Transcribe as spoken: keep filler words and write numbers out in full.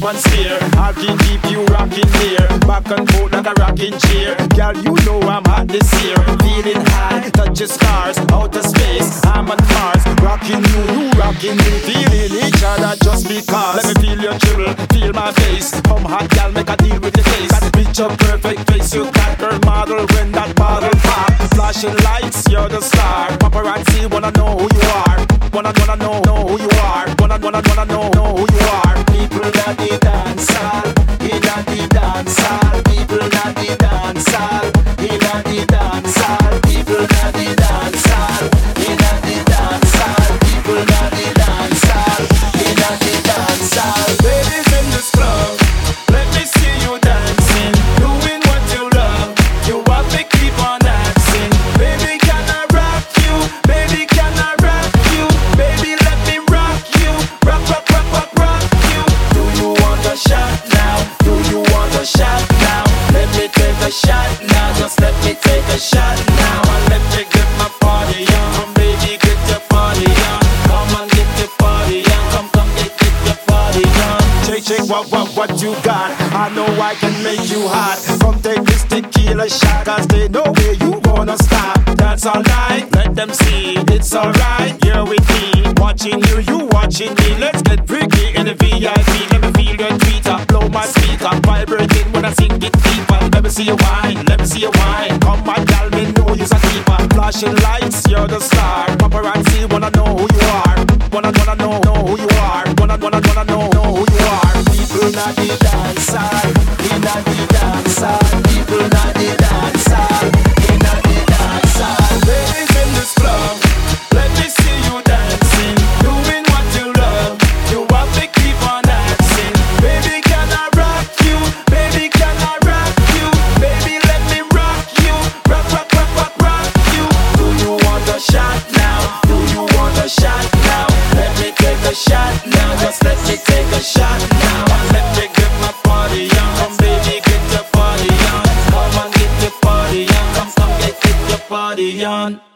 and stare. I can keep you rocking here, back and forth like a rocking chair. Girl, you know I'm hot this year. Feeling high, touch your stars, outer space. I'm on Mars, rocking you, you rocking me. Feeling each other just because. Let me feel your dribble, feel my face. Come hot, girl, make a deal with the face. Got picture perfect face, you got her model when that bottle pop. Flashing lights, you're the star. Paparazzi wanna know who you are. Wanna wanna know, know who you are. Wanna wanna wanna know, know who you are. People that the dance hall, in the dance hall. People that the dance hall, in the dance hall. People that the dance hall, in the dance hall. People that the dance hall, in the dance hall. Ladies in this club, let me see you dancing, doing what you love. You have to keep on dancing. Baby, can I rock you? Baby, can I rock you? Baby, let me rock you. Rock, rock, rock, rock, rock you. Do you want a shot now? Do you want a shot now? Let me take a shot now. Just let me take a shot now. And let me get my party on. Baby, get your party on. Come and get your party on. Come, come, get, get your party on. Shake, shake, what, what, what you got? I know I can make you hot. Come take this tequila shot, cause they know where you gonna stop. That's alright, let them see it's alright. You're with me, watching you, you watching me. Let's get freaky in the V I P. Let me feel your tweeter, blow my speaker, vibrating when I sing it deeper. Let me see you wine, let me see you wine. Come my gal, me know you're a keeper. Flashing lights, you're the star. Paparazzi wanna know who you are. Wanna wanna know, know who you are. Wanna wanna wanna know, know who you are. People not the dance hall, in the dance hall. People not the dance hall, in the dance hall. Ladies in this club, let me see you dancing, doing what you love. You have to keep on dancing. Baby, can I rock you? Baby, can I rock you? Baby, let me rock you. Rock, rock, rock, rock, rock you. Do you want a shot now? Do you want a shot now? Let me take a shot now. Just let me take a shot now. And let me get my party on. Come baby, get your party on. Come and get your party on. Come, come, get, get your party on.